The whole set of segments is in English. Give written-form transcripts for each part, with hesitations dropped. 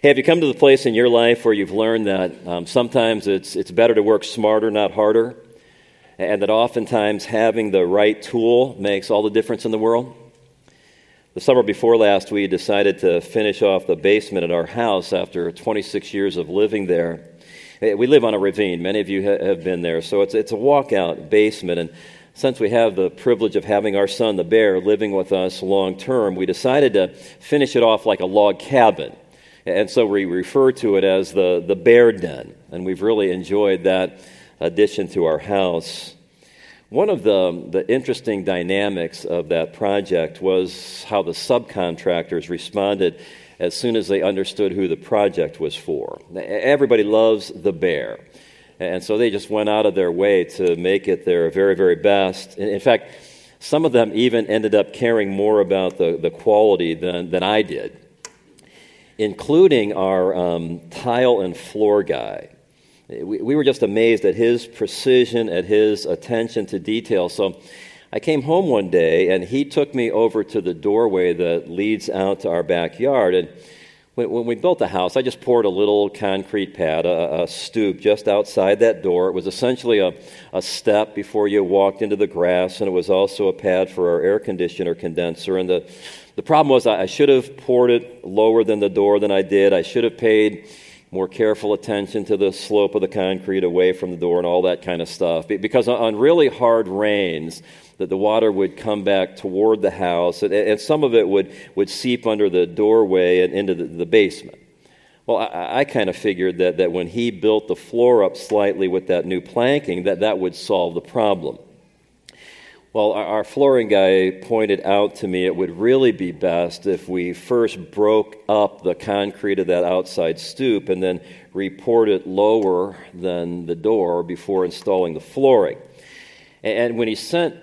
Hey, have you come to the place in your life where you've learned that sometimes it's better to work smarter, not harder, and that oftentimes having the right tool makes all the difference in the world? The summer before last, we decided to finish off the basement at our house after 26 years of living there. We live on a ravine. Many of you have been there, so it's a walkout basement, and since we have the privilege of having our son, the bear, living with us long term, we decided to finish it off like a log cabin. And so we refer to it as the bear den, and we've really enjoyed that addition to our house. One of the interesting dynamics of that project was how the subcontractors responded as soon as they understood who the project was for. Everybody loves the bear, and so they just went out of their way to make it their very, very best. In fact, some of them even ended up caring more about the quality than I did, including our tile and floor guy. We were just amazed at his precision, at his attention to detail. So I came home one day, and he took me over to the doorway that leads out to our backyard. And when we built the house, I just poured a little concrete pad, a stoop, just outside that door. It was essentially a step before you walked into the grass, and it was also a pad for our air conditioner condenser. And the problem was I should have poured it lower than the door than I did. I should have paid more careful attention to the slope of the concrete away from the door and all that kind of stuff. Because on really hard rains, that the water would come back toward the house, and some of it would seep under the doorway and into the basement. Well, I kind of figured that when he built the floor up slightly with that new planking, that would solve the problem. Well, our flooring guy pointed out to me it would really be best if we first broke up the concrete of that outside stoop and then repoured it lower than the door before installing the flooring. And when he said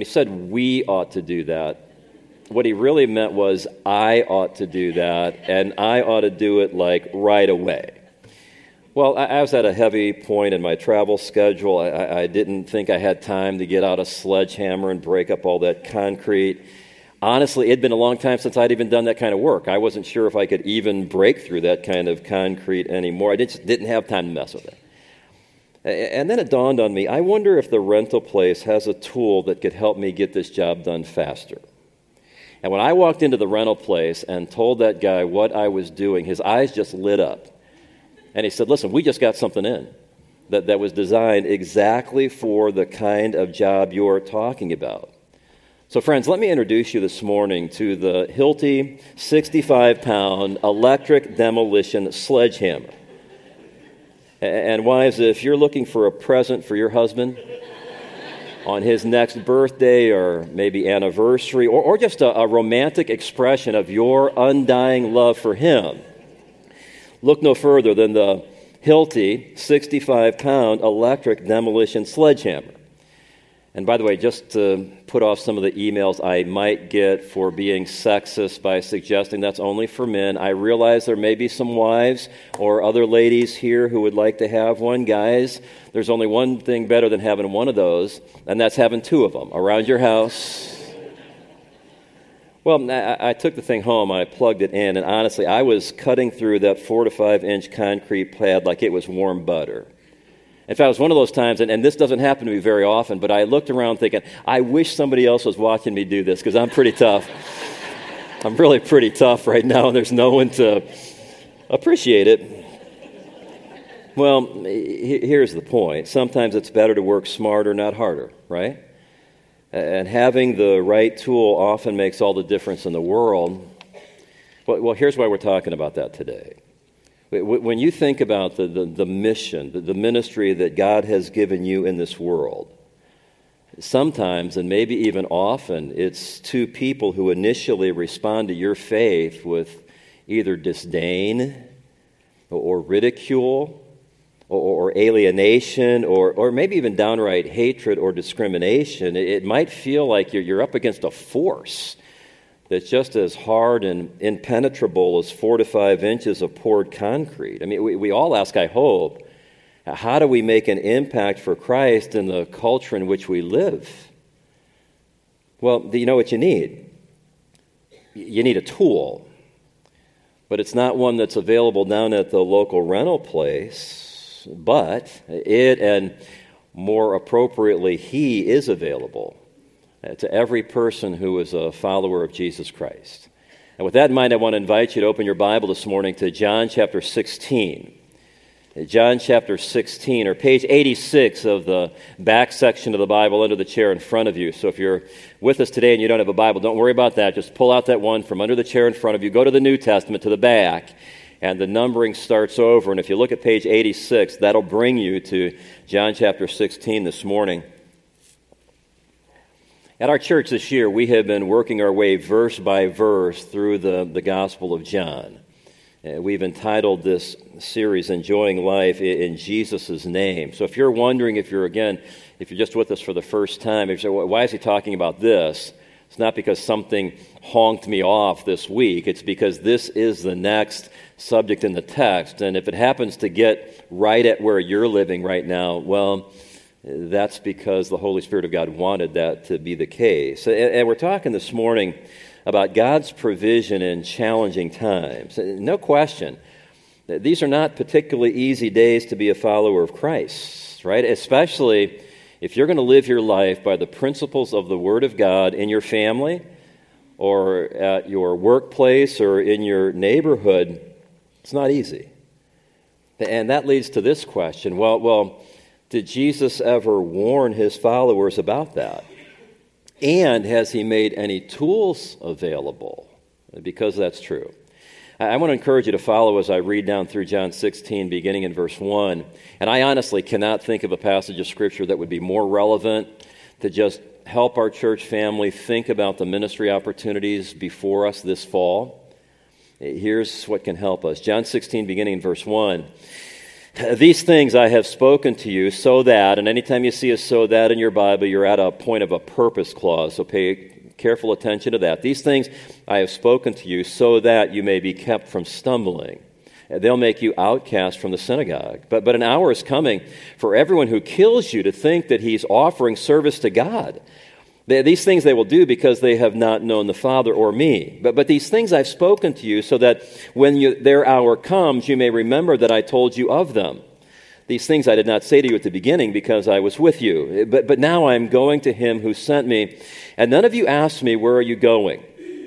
we ought to do that, what he really meant was I ought to do that, and I ought to do it like right away. Well, I was at a heavy point in my travel schedule. I didn't think I had time to get out a sledgehammer and break up all that concrete. Honestly, it had been a long time since I'd even done that kind of work. I wasn't sure if I could even break through that kind of concrete anymore. I just didn't have time to mess with it. And then it dawned on me, I wonder if the rental place has a tool that could help me get this job done faster. And when I walked into the rental place and told that guy what I was doing, his eyes just lit up. And he said, listen, we just got something in that was designed exactly for the kind of job you're talking about. So, friends, let me introduce you this morning to the Hilti 65-pound electric demolition sledgehammer. And wives, if you're looking for a present for your husband on his next birthday or maybe anniversary, or just a romantic expression of your undying love for him, look no further than the Hilti 65-pound electric demolition sledgehammer. And by the way, just to put off some of the emails I might get for being sexist by suggesting that's only for men, I realize there may be some wives or other ladies here who would like to have one. Guys, there's only one thing better than having one of those, and that's having two of them around your house. Well, I took the thing home, I plugged it in, and honestly, I was cutting through that 4 to 5 inch concrete pad like it was warm butter. In fact, it was one of those times, and this doesn't happen to me very often, but I looked around thinking, I wish somebody else was watching me do this, because I'm pretty tough. I'm really pretty tough right now, and there's no one to appreciate it. Well, here's the point. Sometimes it's better to work smarter, not harder, right? And having the right tool often makes all the difference in the world. Well, here's why we're talking about that today. When you think about the mission, the ministry that God has given you in this world, sometimes, and maybe even often, it's two people who initially respond to your faith with either disdain or ridicule or alienation or maybe even downright hatred or discrimination. It might feel like you're up against a force that's just as hard and impenetrable as 4 to 5 inches of poured concrete. I mean, we all ask, I hope, how do we make an impact for Christ in the culture in which we live? Well, you know what you need? You need a tool. but it's not one that's available down at the local rental place, but it, and more appropriately, He is available to every person who is a follower of Jesus Christ. And with that in mind, I want to invite you to open your Bible this morning to John chapter 16. John chapter 16, or page 86 of the back section of the Bible under the chair in front of you. So if you're with us today and you don't have a Bible, don't worry about that. Just pull out that one from under the chair in front of you. Go to the New Testament, to the back, and the numbering starts over. And if you look at page 86, that'll bring you to John chapter 16 this morning. At our church this year, we have been working our way verse by verse through the Gospel of John. We've entitled this series, Enjoying Life in Jesus' Name. So if you're wondering, if you're just with us for the first time, if you say, well, why is he talking about this? It's not because something honked me off this week. It's because this is the next subject in the text. And if it happens to get right at where you're living right now, well, that's because the Holy Spirit of God wanted that to be the case. And we're talking this morning about God's provision in challenging times. No question, these are not particularly easy days to be a follower of Christ, right? Especially if you're going to live your life by the principles of the Word of God in your family or at your workplace or in your neighborhood. It's not easy. And that leads to this question. Well, did Jesus ever warn his followers about that? And has he made any tools available? Because that's true. I want to encourage you to follow as I read down through John 16, beginning in verse 1. And I honestly cannot think of a passage of Scripture that would be more relevant to just help our church family think about the ministry opportunities before us this fall. Here's what can help us. John 16, beginning in verse 1. These things I have spoken to you so that, and anytime you see a so that in your Bible, you're at a point of a purpose clause, so pay careful attention to that. These things I have spoken to you so that you may be kept from stumbling. They'll make you outcast from the synagogue. But an hour is coming for everyone who kills you to think that he's offering service to God. These things they will do because they have not known the Father or me. But these things I've spoken to you so that when their hour comes, you may remember that I told you of them. These things I did not say to you at the beginning because I was with you. But now I am going to him who sent me. And none of you asked me, where are you going?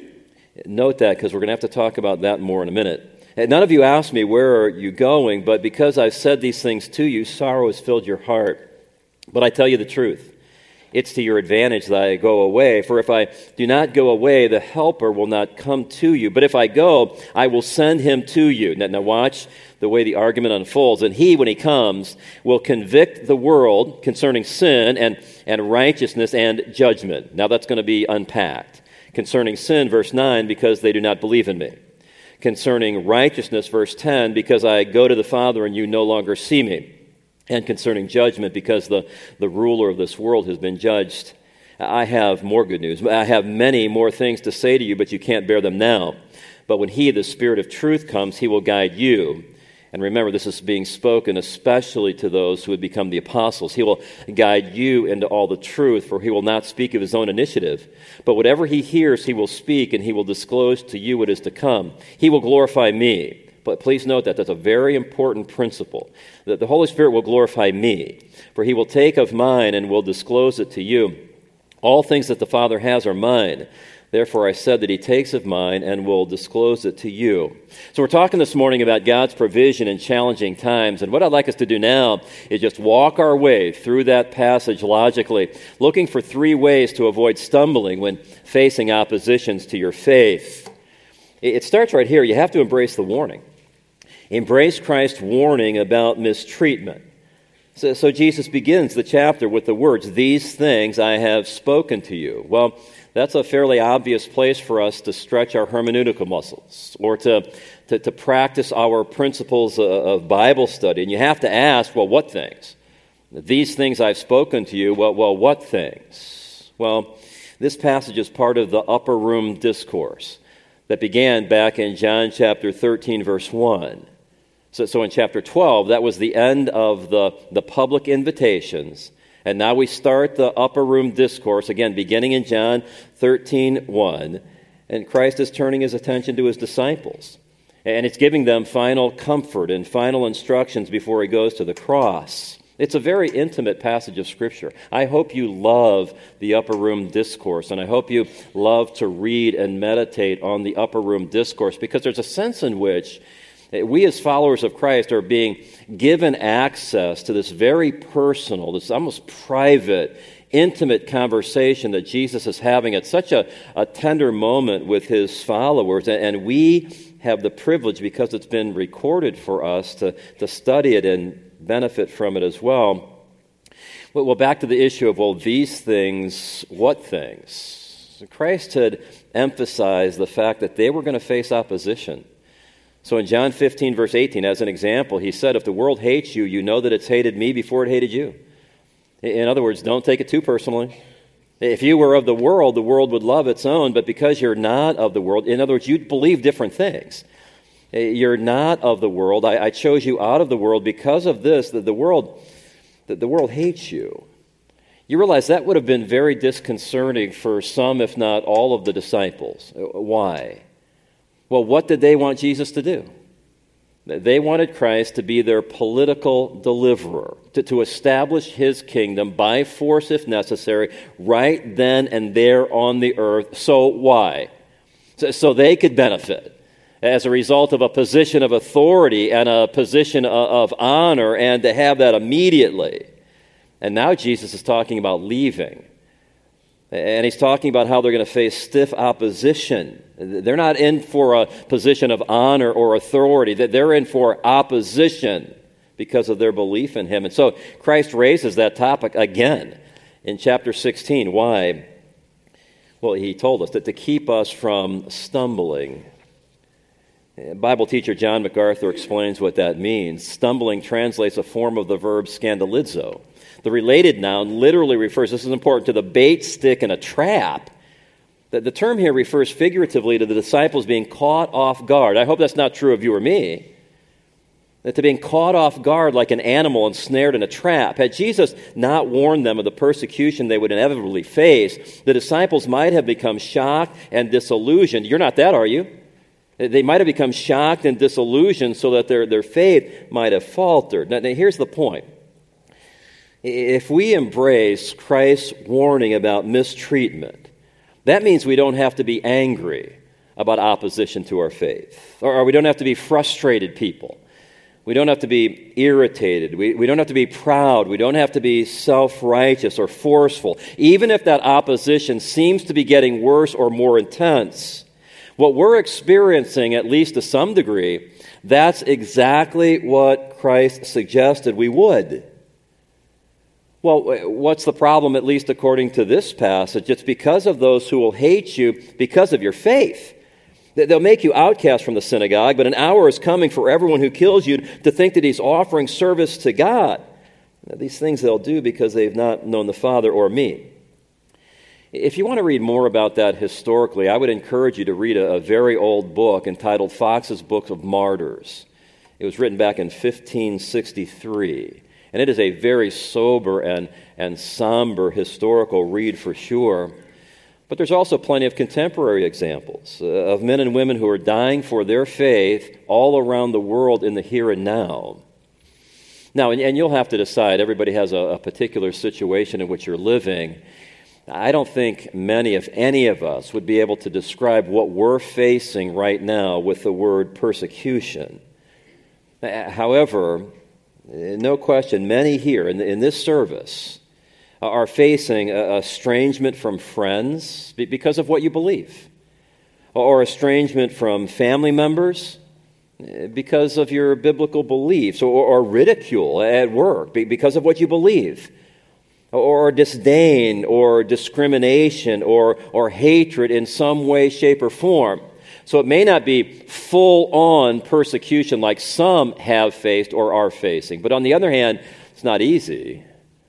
Note that because we're going to have to talk about that more in a minute. And none of you asked me, where are you going? But because I've said these things to you, sorrow has filled your heart. But I tell you the truth. It's to your advantage that I go away. For if I do not go away, the Helper will not come to you. But if I go, I will send him to you. Now watch the way the argument unfolds. And he, when he comes, will convict the world concerning sin and righteousness and judgment. Now that's going to be unpacked. Concerning sin, verse 9, because they do not believe in me. Concerning righteousness, verse 10, because I go to the Father and you no longer see me. And concerning judgment, because the ruler of this world has been judged. I have more good news. I have many more things to say to you, but you can't bear them now. But when he, the Spirit of truth, comes, he will guide you. And remember, this is being spoken especially to those who would become the apostles. He will guide you into all the truth, for he will not speak of his own initiative. But whatever he hears, he will speak, and he will disclose to you what is to come. He will glorify me. But please note that that's a very important principle, that the Holy Spirit will glorify me, for he will take of mine and will disclose it to you. All things that the Father has are mine. Therefore I said that he takes of mine and will disclose it to you. So we're talking this morning about God's provision in challenging times, and what I'd like us to do now is just walk our way through that passage logically, looking for 3 ways to avoid stumbling when facing oppositions to your faith. It starts right here. You have to embrace the warning. Embrace Christ's warning about mistreatment. So Jesus begins the chapter with the words, these things I have spoken to you. Well, that's a fairly obvious place for us to stretch our hermeneutical muscles or to practice our principles of Bible study. And you have to ask, well, what things? These things I've spoken to you, well, what things? Well, this passage is part of the upper room discourse that began back in John chapter 13, verse 1. So in chapter 12, that was the end of the public invitations. And now we start the upper room discourse, again, beginning in John 13:1. And Christ is turning his attention to his disciples. And it's giving them final comfort and final instructions before he goes to the cross. It's a very intimate passage of Scripture. I hope you love the Upper Room Discourse, and I hope you love to read and meditate on the Upper Room Discourse, because there's a sense in which we as followers of Christ are being given access to this very personal, this almost private, intimate conversation that Jesus is having at such a tender moment with his followers. And we have the privilege, because it's been recorded for us, to study it and benefit from it as well. Well, back to the issue of, well, these things, what things? Christ had emphasized the fact that they were going to face opposition. So in John 15, verse 18, as an example, he said, if the world hates you, you know that it's hated me before it hated you. In other words, don't take it too personally. If you were of the world would love its own, but because you're not of the world, in other words, you believe different things. You're not of the world. I chose you out of the world because of this, that the world hates you. You realize that would have been very disconcerting for some, if not all, of the disciples. Why? Well, what did they want Jesus to do? They wanted Christ to be their political deliverer, to establish his kingdom by force if necessary, right then and there on the earth. So why? So they could benefit as a result of a position of authority and a position of honor, and to have that immediately. And now Jesus is talking about leaving. And he's talking about how they're going to face stiff opposition. They're not in for a position of honor or authority. They're in for opposition because of their belief in him. And so Christ raises that topic again in chapter 16. Why? Well, he told us that to keep us from stumbling. Bible teacher John MacArthur explains what that means. Stumbling translates a form of the verb scandalizo. The related noun literally refers, this is important, to the bait, stick, and a trap. The term here refers figuratively to the disciples being caught off guard. I hope that's not true of you or me. That to being caught off guard like an animal ensnared in a trap. Had Jesus not warned them of the persecution they would inevitably face, the disciples might have become shocked and disillusioned. You're not that, are you? They might have become shocked and disillusioned so that their faith might have faltered. Now here's the point. If we embrace Christ's warning about mistreatment, that means we don't have to be angry about opposition to our faith. Or we don't have to be frustrated people. We don't have to be irritated. We don't have to be proud. We don't have to be self-righteous or forceful. Even if that opposition seems to be getting worse or more intense, what we're experiencing, at least to some degree, that's exactly what Christ suggested we would. Well, what's the problem, at least according to this passage? It's because of those who will hate you because of your faith. They'll make you outcast from the synagogue, but an hour is coming for everyone who kills you to think that he's offering service to God. Now, these things they'll do because they've not known the Father or me. If you want to read more about that historically, I would encourage you to read a very old book entitled Fox's Book of Martyrs. It was written back in 1563. And it is a very sober and somber historical read for sure. But there's also plenty of contemporary examples of men and women who are dying for their faith all around the world in the here and now. Now, and you'll have to decide, everybody has a particular situation in which you're living. I don't think many, if any of us, would be able to describe what we're facing right now with the word persecution. However, no question, many here in this service are facing estrangement from friends because of what you believe, or estrangement from family members because of your biblical beliefs, or ridicule at work because of what you believe, or disdain or discrimination or hatred in some way, shape, or form. So it may not be full-on persecution like some have faced or are facing. But on the other hand, it's not easy.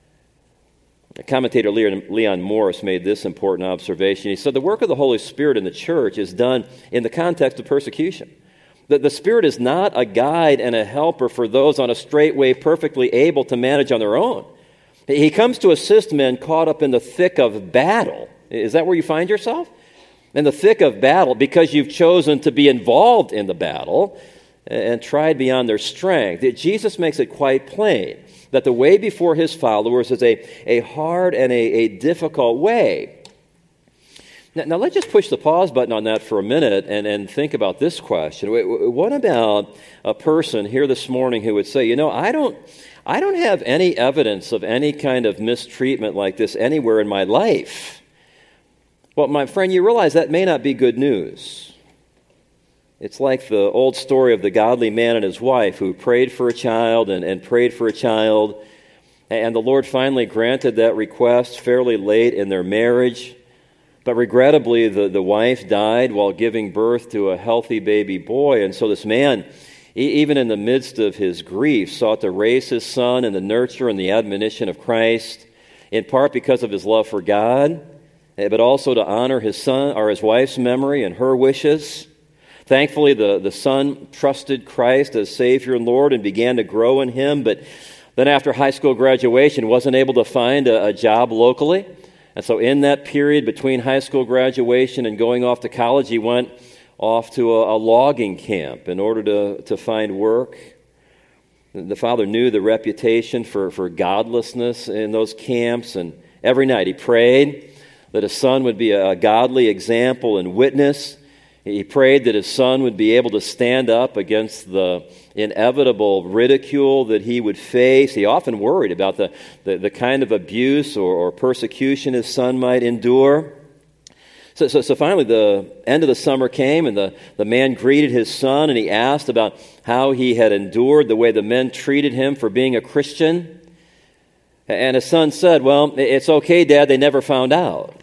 Commentator Leon Morris made this important observation. He said, the work of the Holy Spirit in the church is done in the context of persecution. The Spirit is not a guide and a helper for those on a straight way perfectly able to manage on their own. He comes to assist men caught up in the thick of battle. Is that where you find yourself? in the thick of battle, because you've chosen to be involved in the battle and tried beyond their strength. Jesus makes it quite plain that the way before his followers is a hard and a difficult way. Now, let's just push the pause button on that for a minute and think about this question. What about a person here this morning who would say, I don't have any evidence of any kind of mistreatment like this anywhere in my life? Well, my friend, you realize that may not be good news. It's like the old story of the godly man and his wife who prayed for a child and prayed for a child, and the Lord finally granted that request fairly late in their marriage. But regrettably, the wife died while giving birth to a healthy baby boy. And so this man, even in the midst of his grief, sought to raise his son in the nurture and the admonition of Christ, in part because of his love for God, but also to honor his son or his wife's memory and her wishes. Thankfully, the son trusted Christ as Savior and Lord and began to grow in him. But then after high school graduation, wasn't able to find a job locally. And so in that period between high school graduation and going off to college, he went off to a logging camp in order to find work. The father knew the reputation for godlessness in those camps, and every night he prayed that his son would be a godly example and witness. He prayed that his son would be able to stand up against the inevitable ridicule that he would face. He often worried about the kind of abuse or persecution his son might endure. So finally, the end of the summer came, and the man greeted his son, and he asked about how he had endured the way the men treated him for being a Christian. And his son said, "Well, it's okay, Dad, they never found out."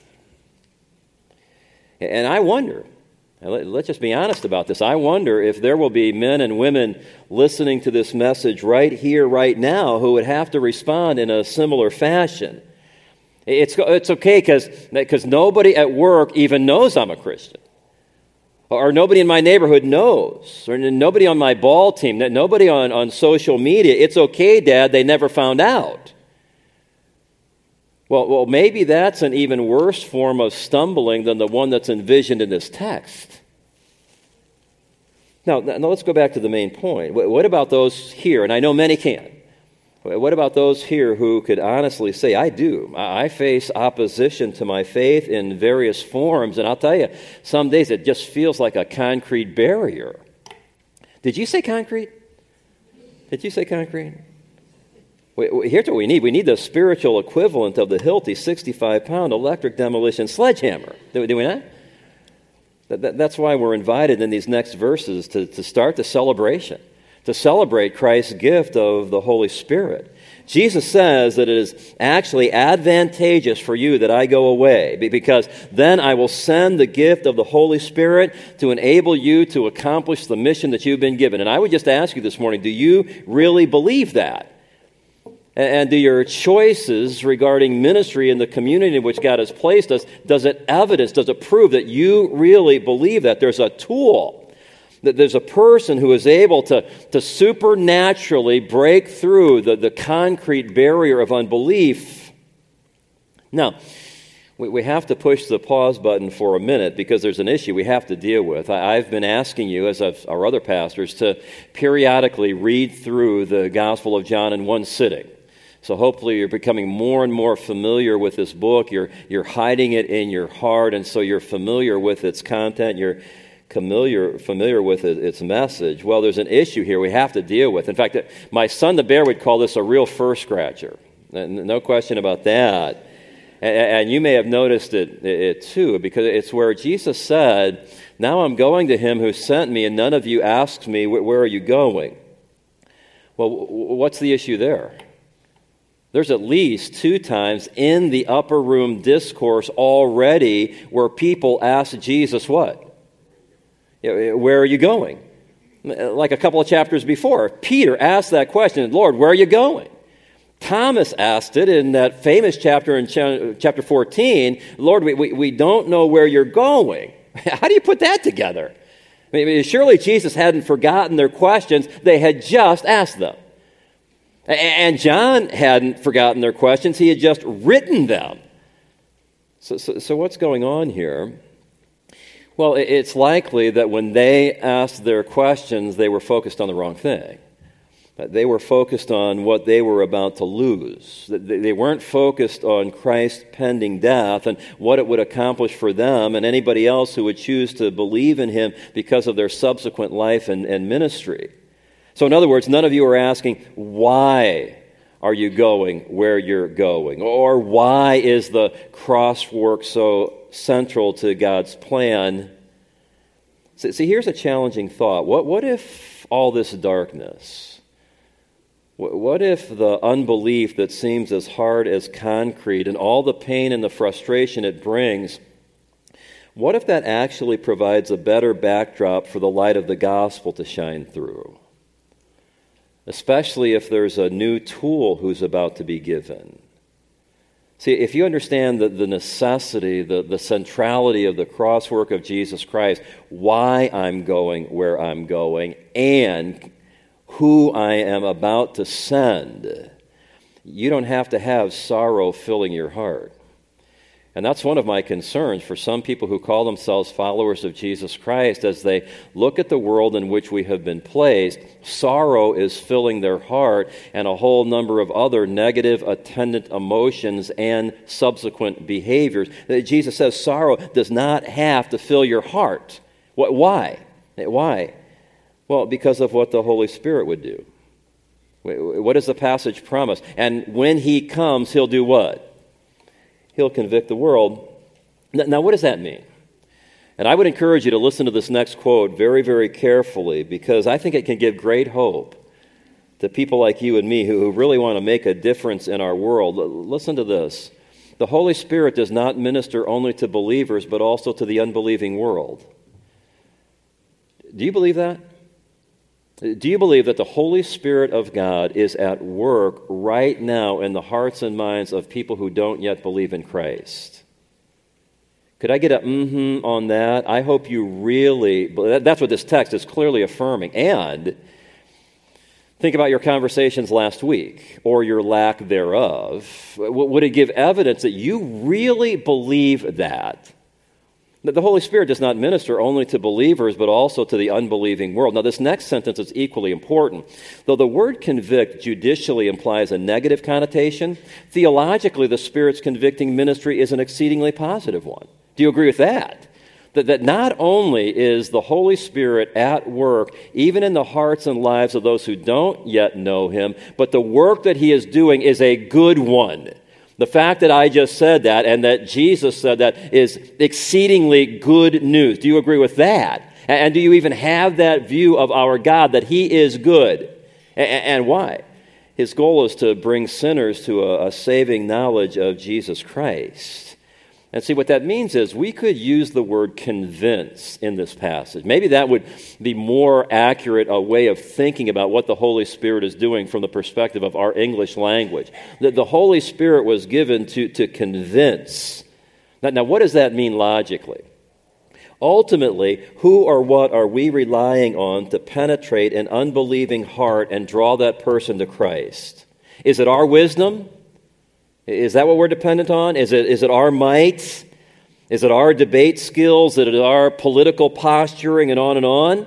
And I wonder, let's just be honest about this. I wonder if there will be men and women listening to this message right here, right now, who would have to respond in a similar fashion. It's okay because nobody at work even knows I'm a Christian. Or nobody in my neighborhood knows. Or nobody on my ball team, nobody on social media. It's okay, Dad, they never found out. Well, maybe that's an even worse form of stumbling than the one that's envisioned in this text. Now let's go back to the main point. What about those here? And I know many can. What about those here who could honestly say, I do. I face opposition to my faith in various forms, and I'll tell you, some days it just feels like a concrete barrier. Did you say concrete? Did you say concrete? Here's what we need. We need the spiritual equivalent of the Hilti 65-pound electric demolition sledgehammer. Do we not? That's why we're invited in these next verses to start the celebration, to celebrate Christ's gift of the Holy Spirit. Jesus says that it is actually advantageous for you that I go away, because then I will send the gift of the Holy Spirit to enable you to accomplish the mission that you've been given. And I would just ask you this morning, do you really believe that? And do your choices regarding ministry in the community in which God has placed us, does it prove that you really believe that? There's a tool, that there's a person who is able to supernaturally break through the concrete barrier of unbelief. Now, we have to push the pause button for a minute because there's an issue we have to deal with. I've been asking you, as have our other pastors, to periodically read through the Gospel of John in one sitting. So hopefully you're becoming more and more familiar with this book. You're hiding it in your heart, and so you're familiar with its content. You're familiar with its message. Well, there's an issue here we have to deal with. In fact, my son the bear would call this a real fur-scratcher. No question about that. And you may have noticed it too, because it's where Jesus said, "Now I'm going to him who sent me, and none of you asked me, where are you going?" Well, what's the issue there? There's at least 2 times in the upper room discourse already where people ask Jesus what? Where are you going? Like a couple of chapters before, Peter asked that question, "Lord, where are you going?" Thomas asked it in that famous chapter in chapter 14, "Lord, we don't know where you're going." How do you put that together? I mean, surely Jesus hadn't forgotten their questions. They had just asked them. And John hadn't forgotten their questions. He had just written them. So what's going on here? Well, it's likely that when they asked their questions, they were focused on the wrong thing. They were focused on what they were about to lose. They weren't focused on Christ's pending death and what it would accomplish for them and anybody else who would choose to believe in him because of their subsequent life and ministry. So in other words, none of you are asking, why are you going where you're going? Or why is the cross work so central to God's plan? See, here's a challenging thought. What if all this darkness, what if the unbelief that seems as hard as concrete and all the pain and the frustration it brings, what if that actually provides a better backdrop for the light of the gospel to shine through? Especially if there's a new tool who's about to be given. See, if you understand the necessity, the centrality of the cross work of Jesus Christ, why I'm going where I'm going, and who I am about to send, you don't have to have sorrow filling your heart. And that's one of my concerns for some people who call themselves followers of Jesus Christ. As they look at the world in which we have been placed, sorrow is filling their heart and a whole number of other negative attendant emotions and subsequent behaviors. Jesus says sorrow does not have to fill your heart. Why? Why? Well, because of what the Holy Spirit would do. What does the passage promise? And when he comes, he'll do what? He'll convict the world. Now, what does that mean? And I would encourage you to listen to this next quote very, very carefully, because I think it can give great hope to people like you and me who really want to make a difference in our world. Listen to this. The Holy Spirit does not minister only to believers, but also to the unbelieving world. Do you believe that? Do you believe that the Holy Spirit of God is at work right now in the hearts and minds of people who don't yet believe in Christ? Could I get a on that? I hope you really... That's what this text is clearly affirming. And think about your conversations last week, or your lack thereof. Would it give evidence that you really believe that? That the Holy Spirit does not minister only to believers, but also to the unbelieving world. Now, this next sentence is equally important. Though the word convict judicially implies a negative connotation, theologically, the Spirit's convicting ministry is an exceedingly positive one. Do you agree with that? That not only is the Holy Spirit at work, even in the hearts and lives of those who don't yet know him, but the work that he is doing is a good one. The fact that I just said that and that Jesus said that is exceedingly good news. Do you agree with that? And do you even have that view of our God, that he is good? And why? His goal is to bring sinners to a saving knowledge of Jesus Christ. And see, what that means is we could use the word convince in this passage. Maybe that would be more accurate, a way of thinking about what the Holy Spirit is doing from the perspective of our English language. That the Holy Spirit was given to convince. Now, what does that mean logically? Ultimately, who or what are we relying on to penetrate an unbelieving heart and draw that person to Christ? Is it our wisdom? Is that what we're dependent on? Is it our might? Is it our debate skills? Is it our political posturing and on and on?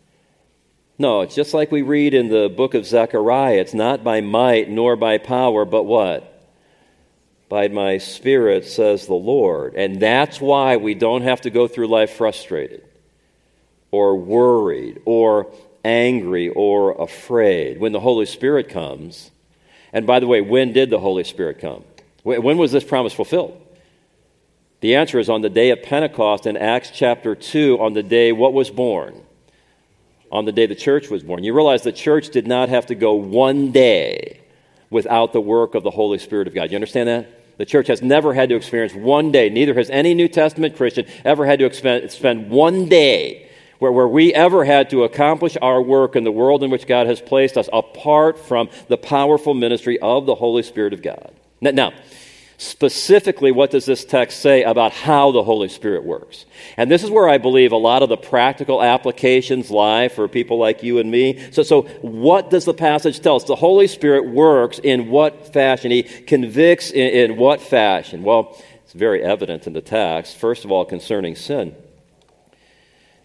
No, it's just like we read in the book of Zechariah. It's not by might nor by power, but what? By my Spirit, says the Lord. And that's why we don't have to go through life frustrated or worried or angry or afraid. When the Holy Spirit comes... And by the way, when did the Holy Spirit come? When was this promise fulfilled? The answer is on the day of Pentecost in Acts chapter 2, on the day what was born? On the day the church was born. You realize the church did not have to go one day without the work of the Holy Spirit of God. You understand that? The church has never had to experience one day, neither has any New Testament Christian ever had to spend one day where we ever had to accomplish our work in the world in which God has placed us apart from the powerful ministry of the Holy Spirit of God. Now, specifically, what does this text say about how the Holy Spirit works? And this is where I believe a lot of the practical applications lie for people like you and me. So what does the passage tell us? The Holy Spirit works in what fashion? He convicts in what fashion? Well, it's very evident in the text. First of all, concerning sin.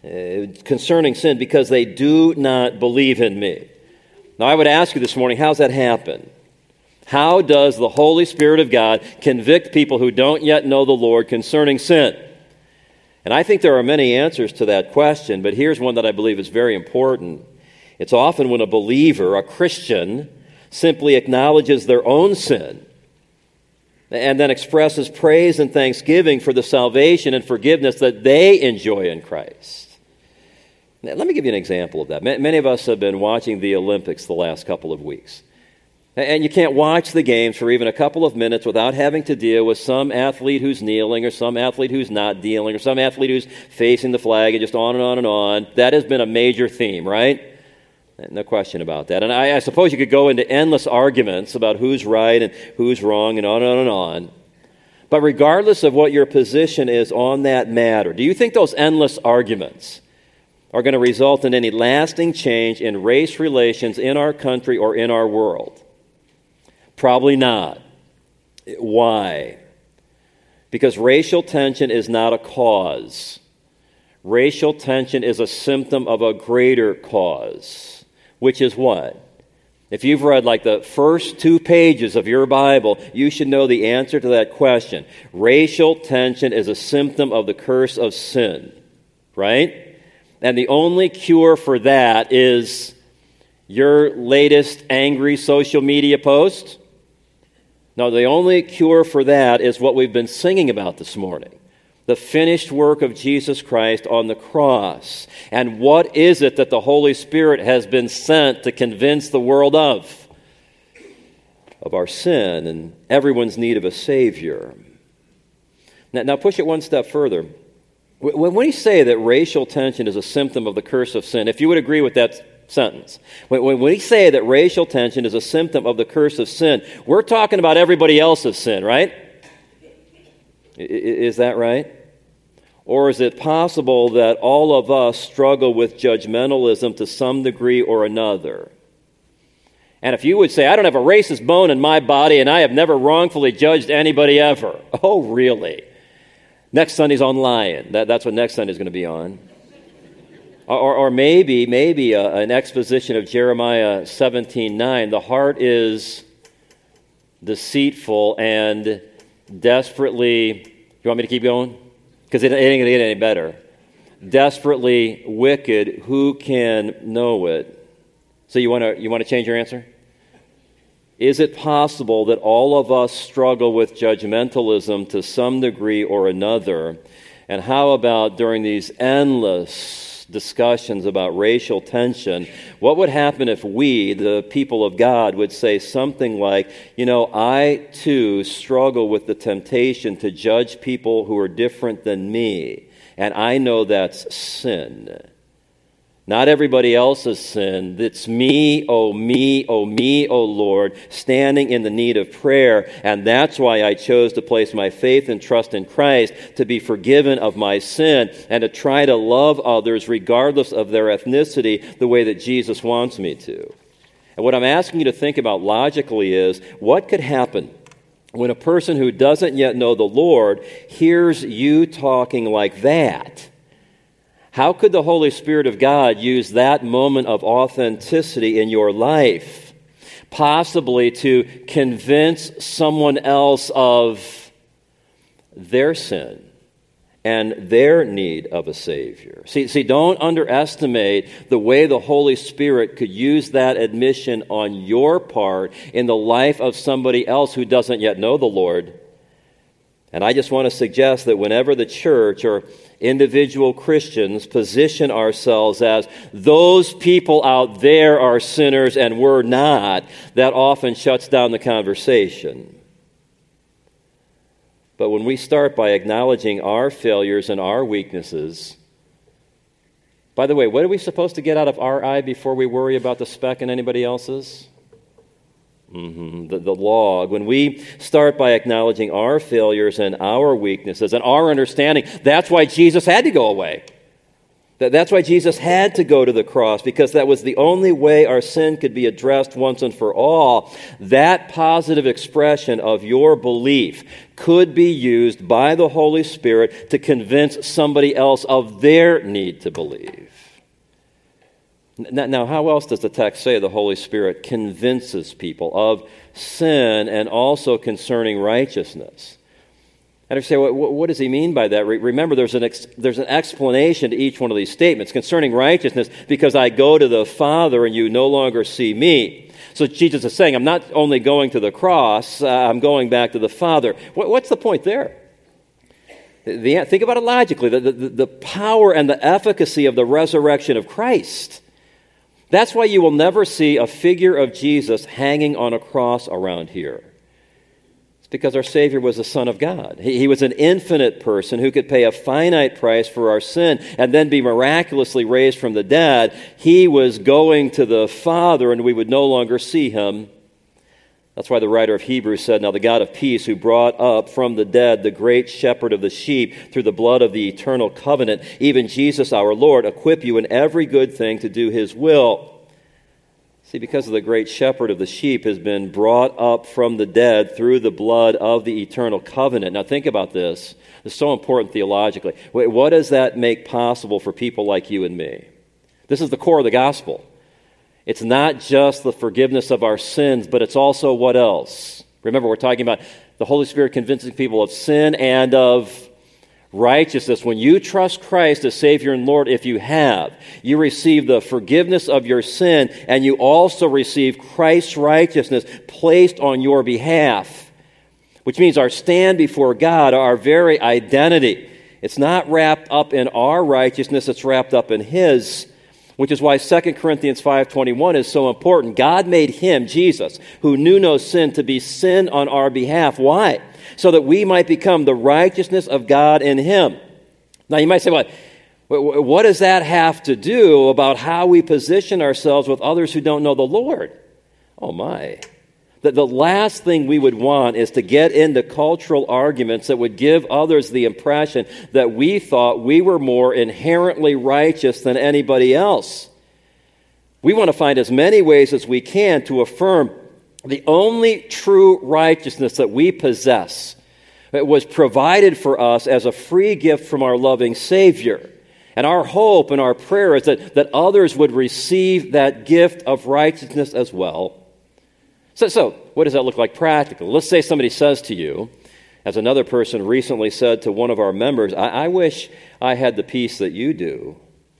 concerning sin because they do not believe in me. Now, I would ask you this morning, how's that happen? How does the Holy Spirit of God convict people who don't yet know the Lord concerning sin? And I think there are many answers to that question, but here's one that I believe is very important. It's often when a believer, a Christian, simply acknowledges their own sin and then expresses praise and thanksgiving for the salvation and forgiveness that they enjoy in Christ. Now, let me give you an example of that. Many of us have been watching the Olympics the last couple of weeks. And you can't watch the games for even a couple of minutes without having to deal with some athlete who's kneeling or some athlete who's not kneeling or some athlete who's facing the flag and just on and on and on. That has been a major theme, right? No question about that. And I suppose you could go into endless arguments about who's right and who's wrong and on and on and on. But regardless of what your position is on that matter, do you think those endless arguments are going to result in any lasting change in race relations in our country or in our world? Probably not. Why? Because racial tension is not a cause. Racial tension is a symptom of a greater cause, which is what? If you've read like the first 2 pages of your Bible, you should know the answer to that question. Racial tension is a symptom of the curse of sin, right? And the only cure for that is your latest angry social media post? No, the only cure for that is what we've been singing about this morning. The finished work of Jesus Christ on the cross. And what is it that the Holy Spirit has been sent to convince the world of? Of our sin and everyone's need of a Savior. Now push it one step further. When we say that racial tension is a symptom of the curse of sin, if you would agree with that sentence, when we say that racial tension is a symptom of the curse of sin, we're talking about everybody else's sin, right? Is that right? Or is it possible that all of us struggle with judgmentalism to some degree or another? And if you would say, I don't have a racist bone in my body and I have never wrongfully judged anybody ever. Oh, really? Next Sunday's on Lion. That's what next Sunday's going to be on. Or maybe an exposition of Jeremiah 17:9. The heart is deceitful and desperately, you want me to keep going? Because it ain't going to get any better. Desperately wicked, who can know it? So you want to change your answer? Is it possible that all of us struggle with judgmentalism to some degree or another? And how about during these endless discussions about racial tension, what would happen if we, the people of God, would say something like, I too struggle with the temptation to judge people who are different than me, and I know that's sin. Not everybody else's sin. It's me, oh Lord, standing in the need of prayer. And that's why I chose to place my faith and trust in Christ, to be forgiven of my sin and to try to love others regardless of their ethnicity the way that Jesus wants me to. And what I'm asking you to think about logically is, what could happen when a person who doesn't yet know the Lord hears you talking like that? How could the Holy Spirit of God use that moment of authenticity in your life, possibly to convince someone else of their sin and their need of a Savior? See, don't underestimate the way the Holy Spirit could use that admission on your part in the life of somebody else who doesn't yet know the Lord. And I just want to suggest that whenever the church or individual Christians position ourselves as those people out there are sinners and we're not, that often shuts down the conversation. But when we start by acknowledging our failures and our weaknesses, by the way, what are we supposed to get out of our eye before we worry about the speck in anybody else's? The log. When we start by acknowledging our failures and our weaknesses and our understanding, that's why Jesus had to go away. That's why Jesus had to go to the cross, because that was the only way our sin could be addressed once and for all. That positive expression of your belief could be used by the Holy Spirit to convince somebody else of their need to believe. Now, how else does the text say the Holy Spirit convinces people of sin and also concerning righteousness? And if you say, what does he mean by that? Remember, there's an explanation to each one of these statements. Concerning righteousness, because I go to the Father and you no longer see me. So Jesus is saying, I'm not only going to the cross, I'm going back to the Father. What's the point there? Think about it logically. The power and the efficacy of the resurrection of Christ. That's why you will never see a figure of Jesus hanging on a cross around here. Because our Savior was the Son of God. He was an infinite person who could pay a finite price for our sin and then be miraculously raised from the dead. He was going to the Father and we would no longer see him. That's why the writer of Hebrews said, now the God of peace who brought up from the dead the great shepherd of the sheep through the blood of the eternal covenant, even Jesus our Lord, equip you in every good thing to do his will. See, because of the great shepherd of the sheep has been brought up from the dead through the blood of the eternal covenant. Now think about this. It's so important theologically. What does that make possible for people like you and me? This is the core of the gospel. It's not just the forgiveness of our sins, but it's also what else? Remember, we're talking about the Holy Spirit convincing people of sin and of righteousness. When you trust Christ as Savior and Lord, if you have, you receive the forgiveness of your sin, and you also receive Christ's righteousness placed on your behalf, which means our stand before God, our very identity. It's not wrapped up in our righteousness, it's wrapped up in His, which is why 2 Corinthians 5:21 is so important. God made Him, Jesus, who knew no sin, to be sin on our behalf. Why? So that we might become the righteousness of God in Him. Now you might say, well, what does that have to do about how we position ourselves with others who don't know the Lord? Oh my. The last thing we would want is to get into cultural arguments that would give others the impression that we thought we were more inherently righteous than anybody else. We want to find as many ways as we can to affirm the only true righteousness that we possess. It was provided for us as a free gift from our loving Savior. And our hope and our prayer is that others would receive that gift of righteousness as well. So what does that look like practically? Let's say somebody says to you, as another person recently said to one of our members, I wish I had the peace that you do.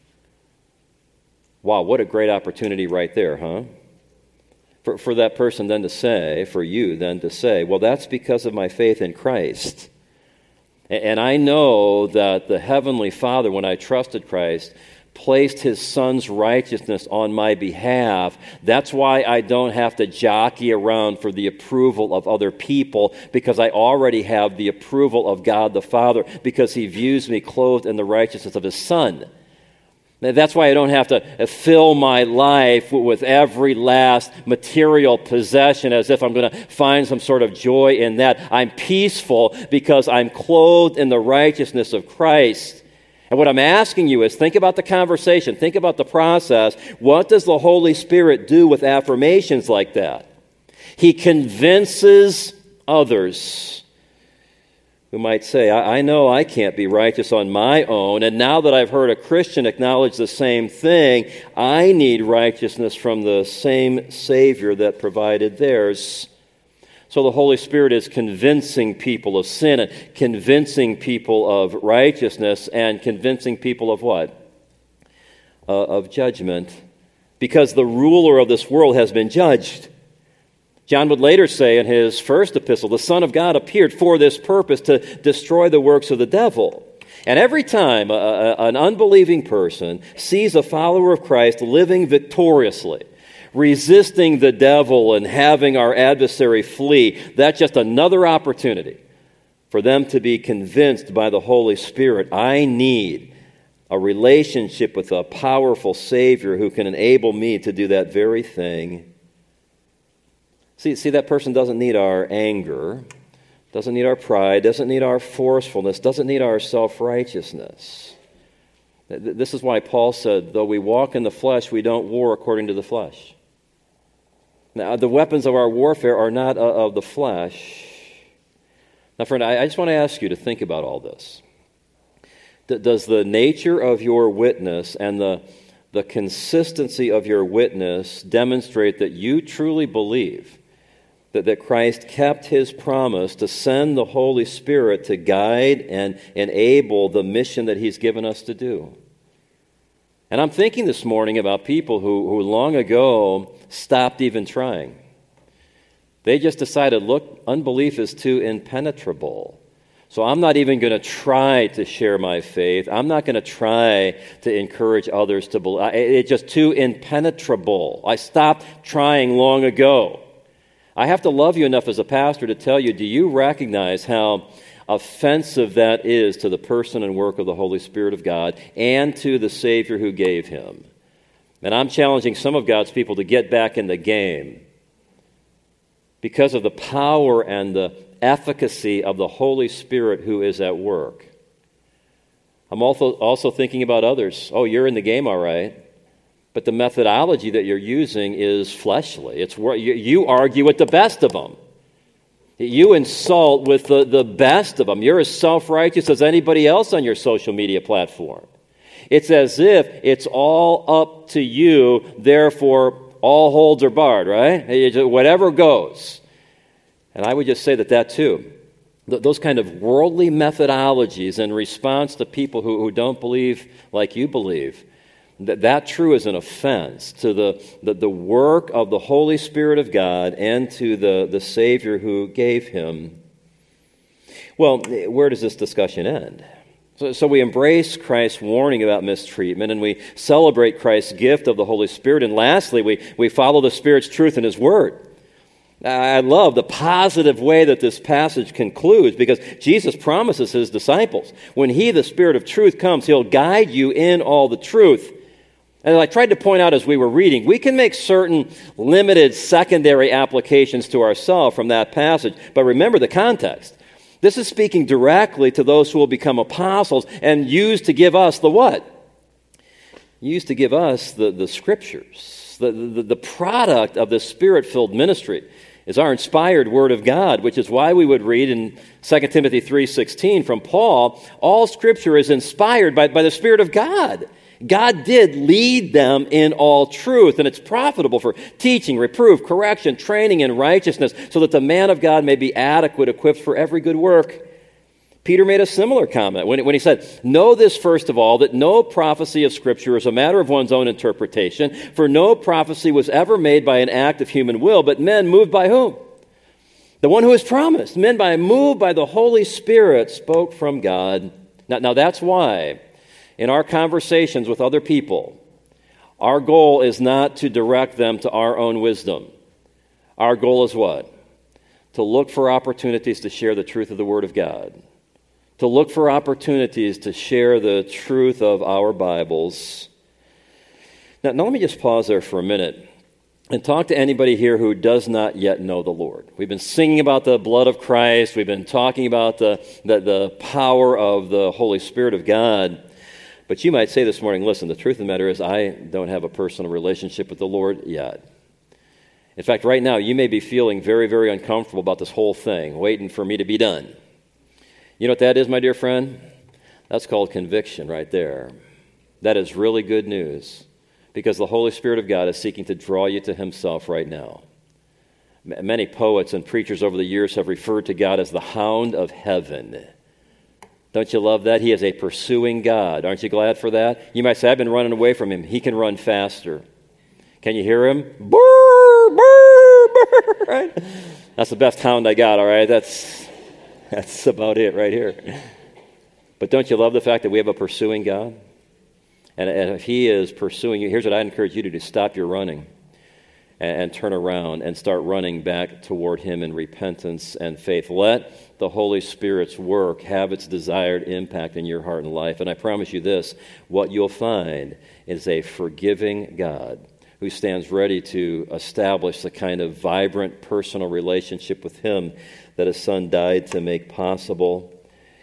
Wow, what a great opportunity right there, huh? For that person then to say, for you then to say, well, that's because of my faith in Christ. And I know that the Heavenly Father, when I trusted Christ, placed His Son's righteousness on my behalf. That's why I don't have to jockey around for the approval of other people, because I already have the approval of God the Father, because He views me clothed in the righteousness of His Son. That's why I don't have to fill my life with every last material possession as if I'm going to find some sort of joy in that. I'm peaceful because I'm clothed in the righteousness of Christ. And what I'm asking you is, think about the conversation, think about the process. What does the Holy Spirit do with affirmations like that? He convinces others who might say, I know I can't be righteous on my own, and now that I've heard a Christian acknowledge the same thing, I need righteousness from the same Savior that provided theirs. So the Holy Spirit is convincing people of sin, and convincing people of righteousness, and convincing people of what? Of judgment. Because the ruler of this world has been judged. John would later say in his first epistle, the Son of God appeared for this purpose, to destroy the works of the devil. And every time an unbelieving person sees a follower of Christ living victoriously, resisting the devil and having our adversary flee, that's just another opportunity for them to be convinced by the Holy Spirit, I need a relationship with a powerful Savior who can enable me to do that very thing. See, that person doesn't need our anger, doesn't need our pride, doesn't need our forcefulness, doesn't need our self-righteousness. This is why Paul said, though we walk in the flesh, we don't war according to the flesh. Now, the weapons of our warfare are not of the flesh. Now, friend, I just want to ask you to think about all this. Does the nature of your witness and the consistency of your witness demonstrate that you truly believe that Christ kept his promise to send the Holy Spirit to guide and enable the mission that he's given us to do? And I'm thinking this morning about people who long ago stopped even trying. They just decided, look, unbelief is too impenetrable. So I'm not even going to try to share my faith. I'm not going to try to encourage others to believe. It's just too impenetrable. I stopped trying long ago. I have to love you enough as a pastor to tell you, do you recognize how offensive that is to the person and work of the Holy Spirit of God and to the Savior who gave him? And I'm challenging some of God's people to get back in the game because of the power and the efficacy of the Holy Spirit who is at work. I'm also thinking about others. Oh, you're in the game, all right. But the methodology that you're using is fleshly. It's you argue with the best of them. You insult with the best of them. You're as self-righteous as anybody else on your social media platform. It's as if it's all up to you, therefore all holds are barred, right? Whatever goes. And I would just say that too, those kind of worldly methodologies in response to people who don't believe like you believe, that true is an offense to the work of the Holy Spirit of God and to the Savior who gave him. Well, where does this discussion end? So we embrace Christ's warning about mistreatment, and we celebrate Christ's gift of the Holy Spirit, and lastly, we follow the Spirit's truth in his word. I love the positive way that this passage concludes, because Jesus promises his disciples, when he, the Spirit of truth, comes, he'll guide you in all the truth. And I tried to point out as we were reading, we can make certain limited secondary applications to ourselves from that passage, but remember the context. This is speaking directly to those who will become apostles and used to give us the what? Used to give us the Scriptures. The product of the Spirit-filled ministry is our inspired Word of God, which is why we would read in 2 Timothy 3:16 from Paul, all Scripture is inspired by the Spirit of God. God did lead them in all truth, and it's profitable for teaching, reproof, correction, training in righteousness, so that the man of God may be adequate, equipped for every good work. Peter made a similar comment when he said, know this first of all, that no prophecy of Scripture is a matter of one's own interpretation, for no prophecy was ever made by an act of human will, but men moved by whom? The one who is promised. Men moved by the Holy Spirit spoke from God. Now that's why in our conversations with other people, our goal is not to direct them to our own wisdom. Our goal is what? To look for opportunities to share the truth of the Word of God. To look for opportunities to share the truth of our Bibles. Now let me just pause there for a minute and talk to anybody here who does not yet know the Lord. We've been singing about the blood of Christ. We've been talking about the power of the Holy Spirit of God. But you might say this morning, listen, the truth of the matter is I don't have a personal relationship with the Lord yet. In fact, right now, you may be feeling very, very uncomfortable about this whole thing, waiting for me to be done. You know what that is, my dear friend? That's called conviction right there. That is really good news, because the Holy Spirit of God is seeking to draw you to himself right now. Many poets and preachers over the years have referred to God as the hound of heaven. Don't you love that? He is a pursuing God. Aren't you glad for that? You might say, I've been running away from him. He can run faster. Can you hear him? Burr, burr, burr, right? That's the best hound I got, all right? That's about it right here. But don't you love the fact that we have a pursuing God? And if he is pursuing you, here's what I encourage you to do. Stop your running and turn around and start running back toward him in repentance and faith. Let the Holy Spirit's work have its desired impact in your heart and life. And I promise you this, what you'll find is a forgiving God who stands ready to establish the kind of vibrant personal relationship with him that his Son died to make possible.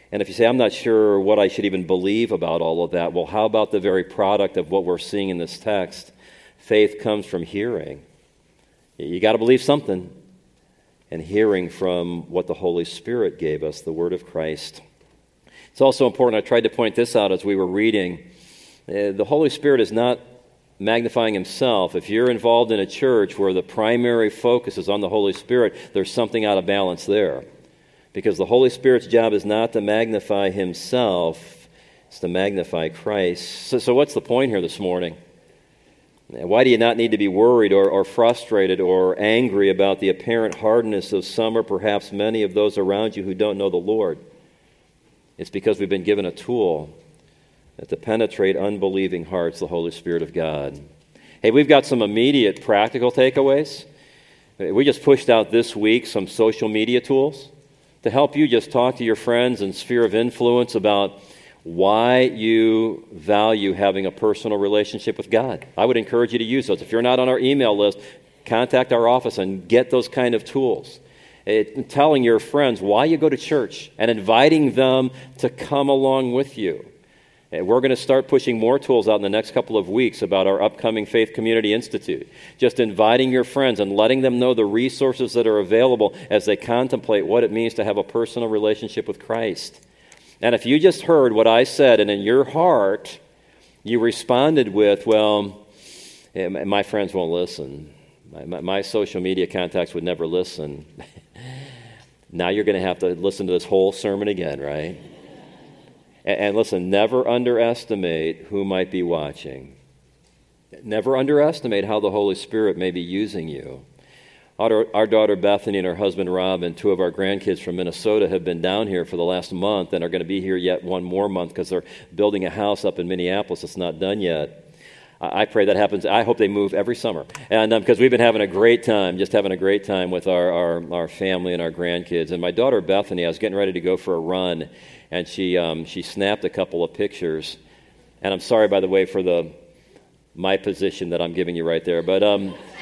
And if you say, I'm not sure what I should even believe about all of that, well, how about the very product of what we're seeing in this text? Faith comes from hearing. You got to believe something. And hearing from what the Holy Spirit gave us, the Word of Christ. It's also important, I tried to point this out as we were reading, the Holy Spirit is not magnifying himself. If you're involved in a church where the primary focus is on the Holy Spirit, there's something out of balance there. Because the Holy Spirit's job is not to magnify himself, it's to magnify Christ. So what's the point here this morning? Why do you not need to be worried or frustrated or angry about the apparent hardness of some or perhaps many of those around you who don't know the Lord? It's because we've been given a tool to penetrate unbelieving hearts, the Holy Spirit of God. Hey, we've got some immediate practical takeaways. We just pushed out this week some social media tools to help you just talk to your friends and sphere of influence about why you value having a personal relationship with God. I would encourage you to use those. If you're not on our email list, contact our office and get those kind of tools. Telling your friends why you go to church and inviting them to come along with you. We're going to start pushing more tools out in the next couple of weeks about our upcoming Faith Community Institute. Just inviting your friends and letting them know the resources that are available as they contemplate what it means to have a personal relationship with Christ. And if you just heard what I said and in your heart you responded with, well, my friends won't listen. My social media contacts would never listen. Now you're going to have to listen to this whole sermon again, right? And listen, never underestimate who might be watching. Never underestimate how the Holy Spirit may be using you. Our daughter Bethany and her husband Rob and two of our grandkids from Minnesota have been down here for the last month and are going to be here yet one more month because they're building a house up in Minneapolis. It's not done yet. I pray that happens. I hope they move every summer. And because we've been having a great time, just having a great time with our family and our grandkids. And my daughter Bethany, I was getting ready to go for a run, and she snapped a couple of pictures. And I'm sorry, by the way, for my position that I'm giving you right there. But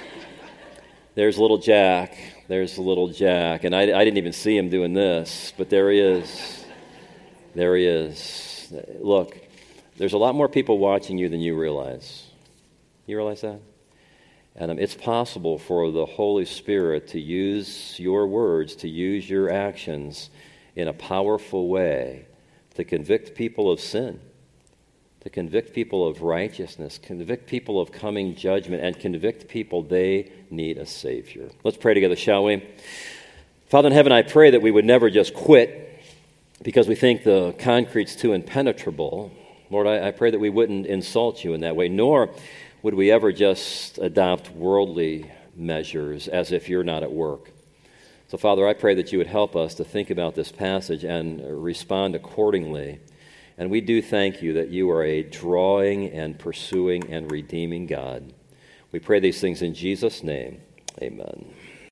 there's little Jack. There's little Jack. And I didn't even see him doing this, but there he is. There he is. Look, there's a lot more people watching you than you realize. You realize that? And it's possible for the Holy Spirit to use your words, to use your actions in a powerful way to convict people of sin, to convict people of righteousness, convict people of coming judgment, and convict people they need a Savior. Let's pray together, shall we? Father in heaven, I pray that we would never just quit because we think the concrete's too impenetrable. Lord, I pray that we wouldn't insult you in that way, nor would we ever just adopt worldly measures as if you're not at work. So, Father, I pray that you would help us to think about this passage and respond accordingly. And we do thank you that you are a drawing and pursuing and redeeming God. We pray these things in Jesus' name. Amen.